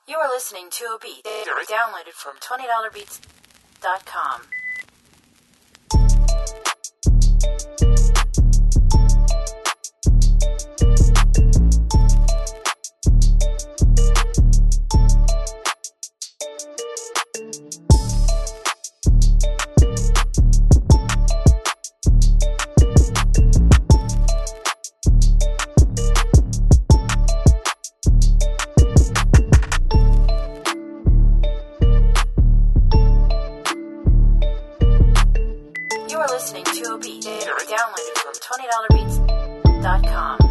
You are listening to a beat downloaded from $20beats.com. You are listening to a beat downloaded from $20beats.com.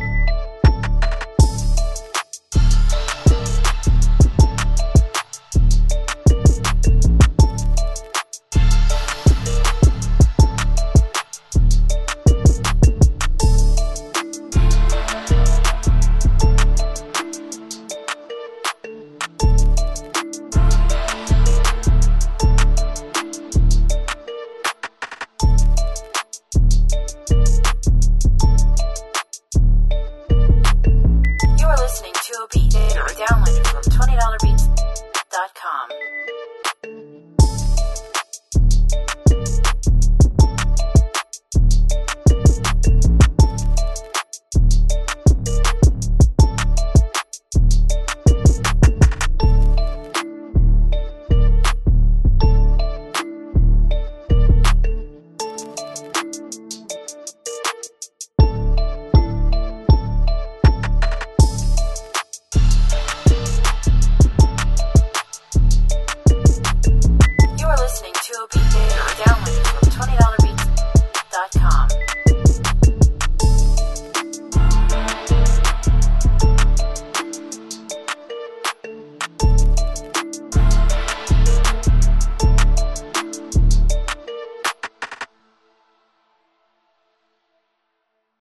You are listening to a beat downloaded from $20beats.com.